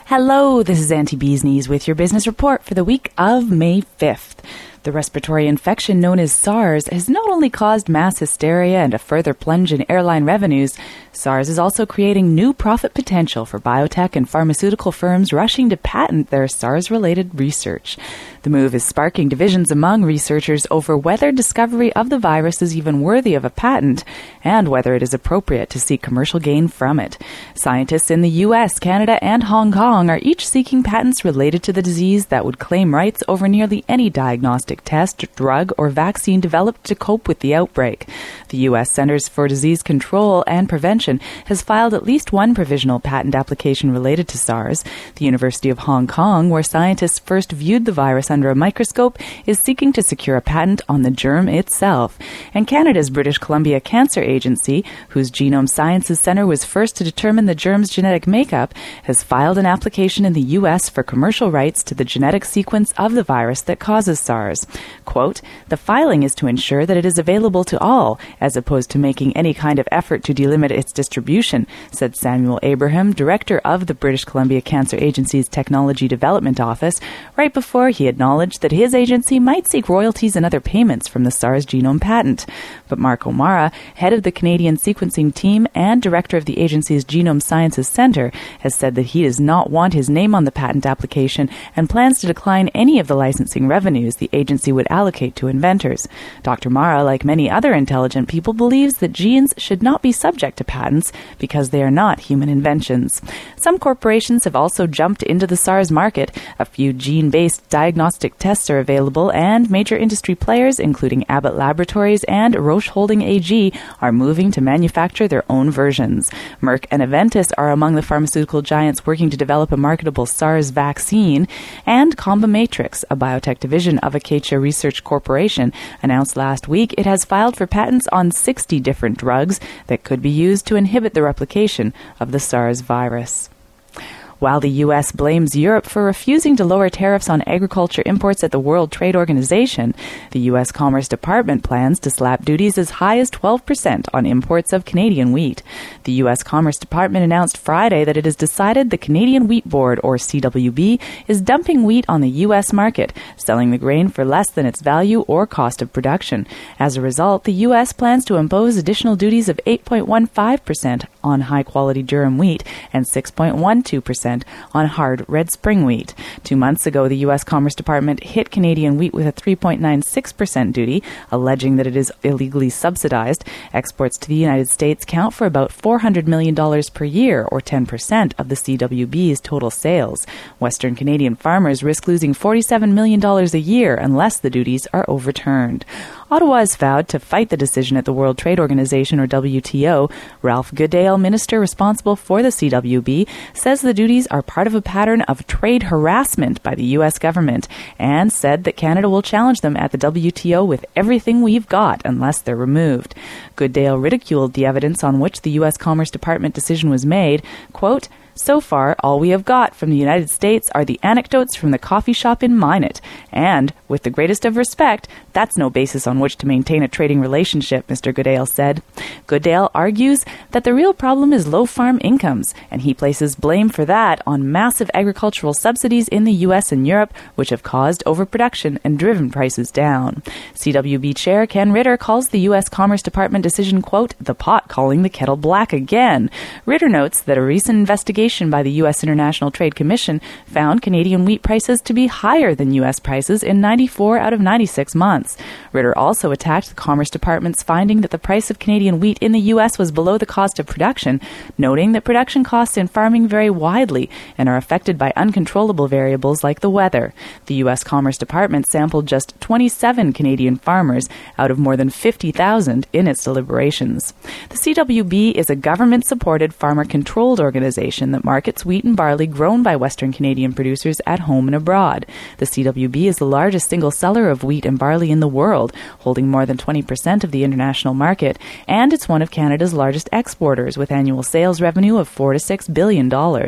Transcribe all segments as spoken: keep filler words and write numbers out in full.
Hello, this is Auntie Bee's Knees with your business report for the week of May fifth. The respiratory infection known as SARS has not only caused mass hysteria and a further plunge in airline revenues, SARS is also creating new profit potential for biotech and pharmaceutical firms rushing to patent their SARS-related research. The move is sparking divisions among researchers over whether discovery of the virus is even worthy of a patent and whether it is appropriate to seek commercial gain from it. Scientists in the U S, Canada, and Hong Kong are each seeking patents related to the disease that would claim rights over nearly any diagnostic test, drug, or vaccine developed to cope with the outbreak. The U S Centers for Disease Control and Prevention has filed at least one provisional patent application related to SARS. The University of Hong Kong, where scientists first viewed the virus under a microscope, is seeking to secure a patent on the germ itself. And Canada's British Columbia Cancer Agency, whose Genome Sciences Centre was first to determine the germ's genetic makeup, has filed an application in the U S for commercial rights to the genetic sequence of the virus that causes SARS. Quote, "The filing is to ensure that it is available to all, as opposed to making any kind of effort to delimit its distribution," said Samuel Abraham, director of the British Columbia Cancer Agency's Technology Development Office, right before he acknowledged that his agency might seek royalties and other payments from the SARS genome patent. But Mark O'Mara, head of the Canadian sequencing team and director of the agency's Genome Sciences Centre, has said that he does not want his name on the patent application and plans to decline any of the licensing revenues the agency would allocate to inventors. Doctor Mara, like many other intelligent people, believes that genes should not be subject to patents because they are not human inventions. Some corporations have also jumped into the SARS market. A few gene-based diagnostic tests are available, and major industry players, including Abbott Laboratories and Roche Holding A G, are moving to manufacture their own versions. Merck and Aventis are among the pharmaceutical giants working to develop a marketable SARS vaccine, and Combamatrix, a biotech division of Acacia Research Corporation, announced last week it has filed for patents on sixty different drugs that could be used to inhibit the replication of the SARS virus. While the U S blames Europe for refusing to lower tariffs on agriculture imports at the World Trade Organization, the U S Commerce Department plans to slap duties as high as twelve percent on imports of Canadian wheat. The U S Commerce Department announced Friday that it has decided the Canadian Wheat Board, or C W B, is dumping wheat on the U S market, selling the grain for less than its value or cost of production. As a result, the U S plans to impose additional duties of eight point one five percent on high-quality durum wheat and six point one two percent on hard red spring wheat. Two months ago, the U S Commerce Department hit Canadian wheat with a three point nine six percent duty, alleging that it is illegally subsidized. Exports to the United States count for about four hundred million dollars per year, or ten percent of the C W B's total sales. Western Canadian farmers risk losing forty-seven million dollars a year unless the duties are overturned. Ottawa has vowed to fight the decision at the World Trade Organization, or W T O. Ralph Goodale, minister responsible for the C W B, says the duties are part of a pattern of trade harassment by the U S government, and said that Canada will challenge them at the W T O with everything we've got unless they're removed. Goodale ridiculed the evidence on which the U S Commerce Department decision was made. Quote, "So far, all we have got from the United States are the anecdotes from the coffee shop in Minot. And, with the greatest of respect, that's no basis on which to maintain a trading relationship," Mister Goodale said. Goodale argues that the real problem is low farm incomes, and he places blame for that on massive agricultural subsidies in the U S and Europe, which have caused overproduction and driven prices down. C W B Chair Ken Ritter calls the U S Commerce Department decision, quote, "the pot calling the kettle black again." Ritter notes that a recent investigation by the U S International Trade Commission found Canadian wheat prices to be higher than U S prices in ninety-four out of ninety-six months. Ritter also attacked the Commerce Department's finding that the price of Canadian wheat in the U S was below the cost of production, noting that production costs in farming vary widely and are affected by uncontrollable variables like the weather. The U S Commerce Department sampled just twenty-seven Canadian farmers out of more than fifty thousand in its deliberations. The C W B is a government-supported farmer-controlled organization that markets wheat and barley grown by Western Canadian producers at home and abroad. The C W B is the largest single seller of wheat and barley in the world, holding more than twenty percent of the international market, and it's one of Canada's largest exporters, with annual sales revenue of four to six billion dollars.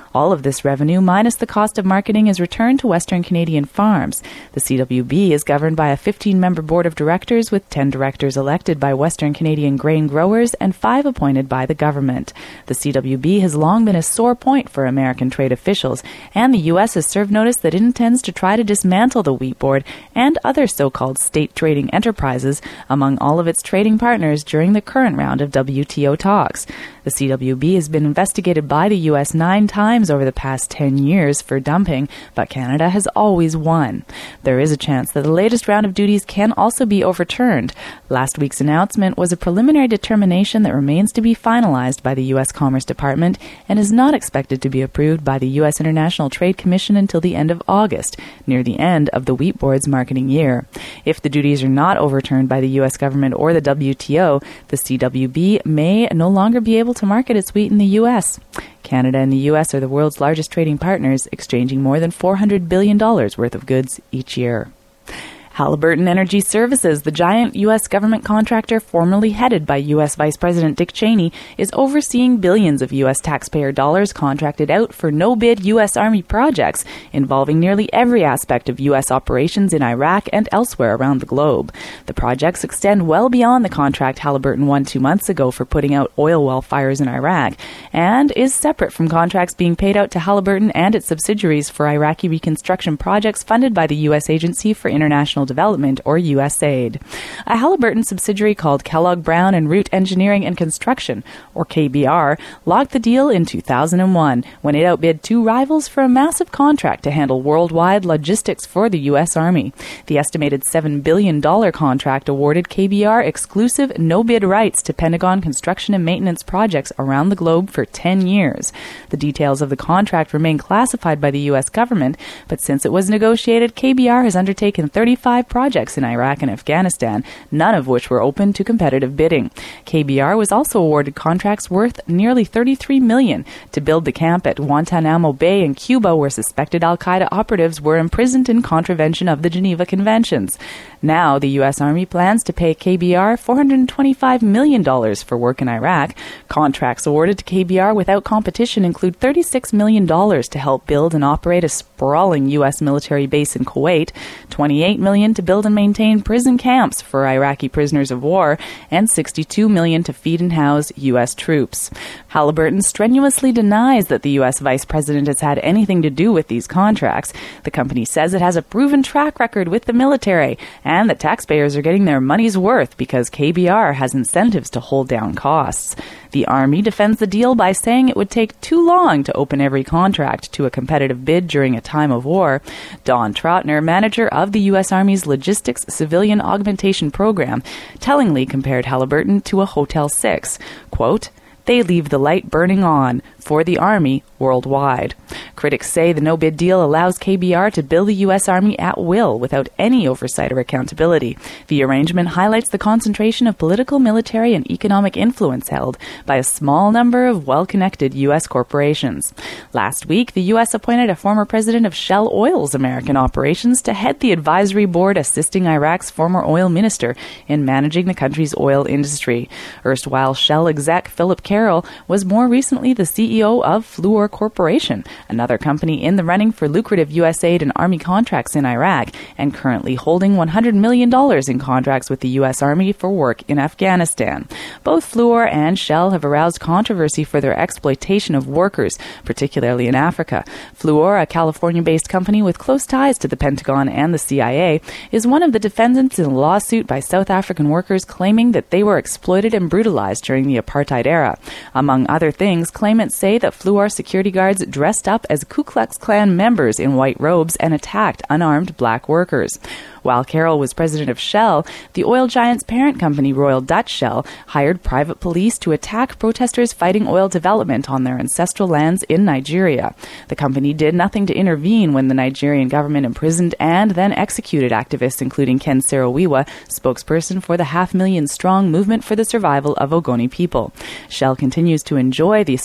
All of this revenue, minus the cost of marketing, is returned to Western Canadian farms. The C W B is governed by a fifteen-member board of directors, with ten directors elected by Western Canadian grain growers and five appointed by the government. The C W B has long been a sore point for American trade officials, and the U S has served notice that it intends to try to dismantle the Wheat Board and other so-called state trading enterprises among all of its trading partners during the current round of W T O talks. The C W B has been investigated by the U S nine times over the past ten years for dumping, but Canada has always won. There is a chance that the latest round of duties can also be overturned. Last week's announcement was a preliminary determination that remains to be finalized by the U S Commerce Department and is not expected to be approved by the U S International Trade Commission until the end of August, near the end of the Wheat Board's marketing year. If the duties are not overturned by the U S government or the W T O, the C W B may no longer be able to market its wheat in the U S. Canada and the U S are the world's largest trading partners, exchanging more than four hundred billion dollars worth of goods each year. Halliburton Energy Services, the giant U S government contractor formerly headed by U S Vice President Dick Cheney, is overseeing billions of U S taxpayer dollars contracted out for no-bid U S Army projects involving nearly every aspect of U S operations in Iraq and elsewhere around the globe. The projects extend well beyond the contract Halliburton won two months ago for putting out oil well fires in Iraq, and is separate from contracts being paid out to Halliburton and its subsidiaries for Iraqi reconstruction projects funded by the U S Agency for International Development, or U S A I D. A Halliburton subsidiary called Kellogg Brown and Root Engineering and Construction, or K B R, logged the deal in two thousand one when it outbid two rivals for a massive contract to handle worldwide logistics for the U S Army. The estimated seven billion dollars contract awarded K B R exclusive no-bid rights to Pentagon construction and maintenance projects around the globe for ten years. The details of the contract remain classified by the U S government, but since it was negotiated, K B R has undertaken thirty-five projects in Iraq and Afghanistan, none of which were open to competitive bidding. K B R was also awarded contracts worth nearly thirty-three million dollars to build the camp at Guantanamo Bay in Cuba, where suspected al-Qaeda operatives were imprisoned in contravention of the Geneva Conventions. Now, the U S Army plans to pay K B R four hundred twenty-five million dollars for work in Iraq. Contracts awarded to K B R without competition include thirty-six million dollars to help build and operate a sprawling U S military base in Kuwait, twenty-eight million dollars to build and maintain prison camps for Iraqi prisoners of war, and sixty-two million dollars to feed and house U S troops. Halliburton strenuously denies that the U S Vice President has had anything to do with these contracts. The company says it has a proven track record with the military, and that taxpayers are getting their money's worth because K B R has incentives to hold down costs. The Army defends the deal by saying it would take too long to open every contract to a competitive bid during a time of war. Don Trotner, manager of the U S Army's Logistics Civilian Augmentation Program, tellingly compared Halliburton to a Hotel six. Quote, "They leave the light burning on for the Army worldwide." Critics say the no-bid deal allows K B R to bill the U S Army at will without any oversight or accountability. The arrangement highlights the concentration of political, military, and economic influence held by a small number of well-connected U S corporations. Last week, the U S appointed a former president of Shell Oil's American operations to head the advisory board assisting Iraq's former oil minister in managing the country's oil industry. Erstwhile Shell exec Philip Carroll was more recently the C E O of Fluor Corporation, another company in the running for lucrative U S A I D and Army contracts in Iraq, and currently holding one hundred million dollars in contracts with the U S Army for work in Afghanistan. Both Fluor and Shell have aroused controversy for their exploitation of workers, particularly in Africa. Fluor, a California-based company with close ties to the Pentagon and the C I A, is one of the defendants in a lawsuit by South African workers claiming that they were exploited and brutalized during the apartheid era. Among other things, claimants say that Fluor security guards dressed up as Ku Klux Klan members in white robes and attacked unarmed black workers. While Carroll was president of Shell, the oil giant's parent company, Royal Dutch Shell, hired private police to attack protesters fighting oil development on their ancestral lands in Nigeria. The company did nothing to intervene when the Nigerian government imprisoned and then executed activists, including Ken Saro-Wiwa, spokesperson for the half-million-strong Movement for the Survival of Ogoni People. Shell continues to enjoy the support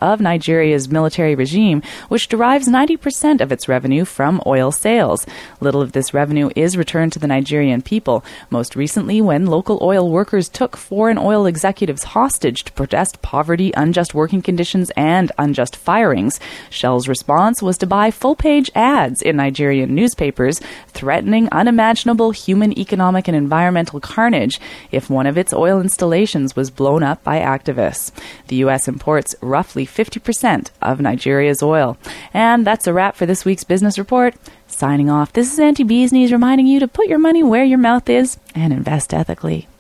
of Nigeria's military regime, which derives ninety percent of its revenue from oil sales. Little of this revenue is returned to the Nigerian people, most recently when local oil workers took foreign oil executives hostage to protest poverty, unjust working conditions, and unjust firings. Shell's response was to buy full-page ads in Nigerian newspapers, threatening unimaginable human, economic, and environmental carnage if one of its oil installations was blown up by activists. The U S imports roughly fifty percent of Nigeria's oil. And that's a wrap for this week's Business Report. Signing off, this is Auntie Bee's Knees reminding you to put your money where your mouth is and invest ethically.